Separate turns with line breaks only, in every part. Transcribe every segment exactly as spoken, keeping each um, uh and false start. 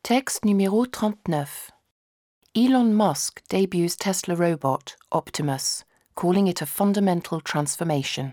Texte numéro trente-neuf. Elon Musk debuts Tesla robot, Optimus, calling it a fundamental transformation.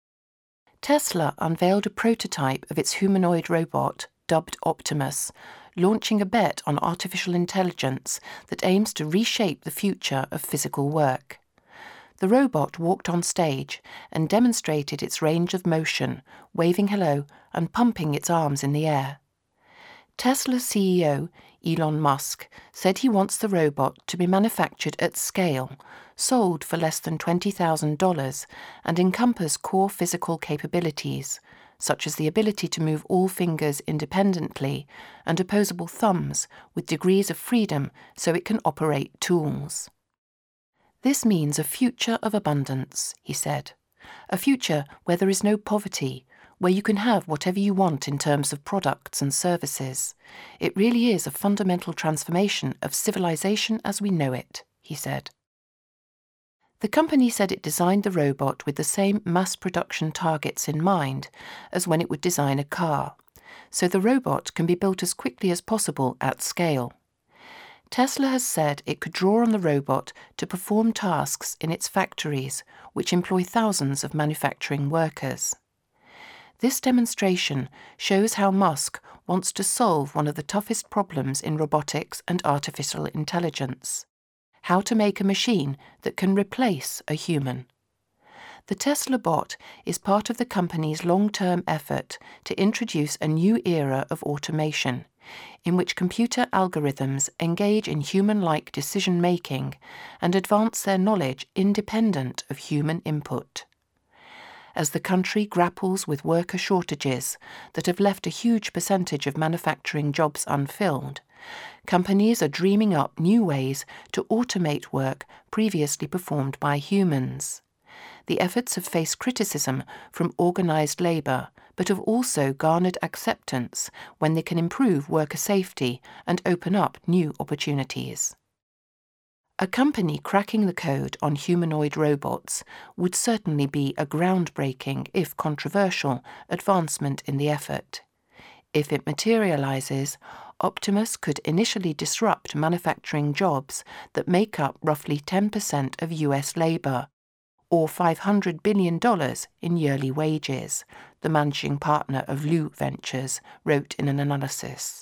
Tesla unveiled a prototype of its humanoid robot, dubbed Optimus, launching a bet on artificial intelligence that aims to reshape the future of physical work. The robot walked on stage and demonstrated its range of motion, waving hello and pumping its arms in the air. Tesla C E O Elon Musk said he wants the robot to be manufactured at scale, sold for less than twenty thousand dollars, and encompass core physical capabilities, such as the ability to move all fingers independently and opposable thumbs with degrees of freedom so it can operate tools. This means a future of abundance, he said, a future where there is no poverty, where you can have whatever you want in terms of products and services. It really is a fundamental transformation of civilization as we know it, he said. The company said it designed the robot with the same mass production targets in mind as when it would design a car, so the robot can be built as quickly as possible at scale. Tesla has said it could draw on the robot to perform tasks in its factories, which employ thousands of manufacturing workers. This demonstration shows how Musk wants to solve one of the toughest problems in robotics and artificial intelligence: how to make a machine that can replace a human. The Tesla bot is part of the company's long-term effort to introduce a new era of automation, in which computer algorithms engage in human-like decision-making and advance their knowledge independent of human input. As the country grapples with worker shortages that have left a huge percentage of manufacturing jobs unfilled, companies are dreaming up new ways to automate work previously performed by humans. The efforts have faced criticism from organised labour, but have also garnered acceptance when they can improve worker safety and open up new opportunities. A company cracking the code on humanoid robots would certainly be a groundbreaking, if controversial, advancement in the effort. If it materialises, Optimus could initially disrupt manufacturing jobs that make up roughly ten percent of U S labour, or five hundred billion dollars in yearly wages, the managing partner of Lu Ventures wrote in an analysis.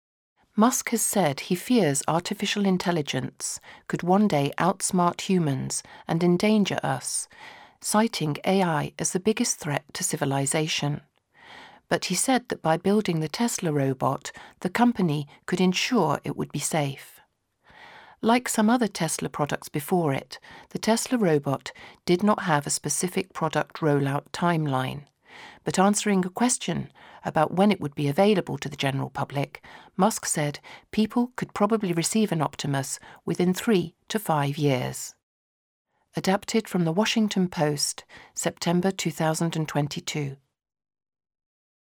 Musk has said he fears artificial intelligence could one day outsmart humans and endanger us, citing A I as the biggest threat to civilization. But he said that by building the Tesla robot, the company could ensure it would be safe. Like some other Tesla products before it, the Tesla robot did not have a specific product rollout timeline. But answering a question about when it would be available to the general public, Musk said people could probably receive an Optimus within three to five years. Adapted from The Washington Post, September two thousand twenty-two.